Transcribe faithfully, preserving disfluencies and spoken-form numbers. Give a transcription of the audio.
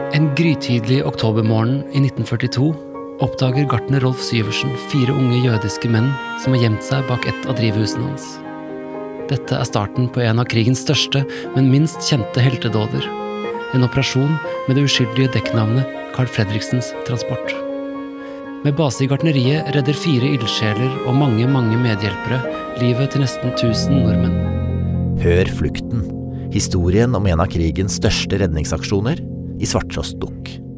En grytidlig oktobermorgen i nitten førtito oppdager gartner Rolf Syversen fire unge jødiske menn som har gjemt seg bak et av drivhusene hans. Dette er starten på en av krigens største, men minst kjente heltedåder. En operasjon med det uskyldige dekknavnet Carl Fredriksens transport. Med base i gartneriet redder fire ildsjeler og mange, mange medhjelpere livet til nesten tusen nordmenn. Hør Flukten, historien om en av krigens største redningsaksjoner i Svarttrost Dukk.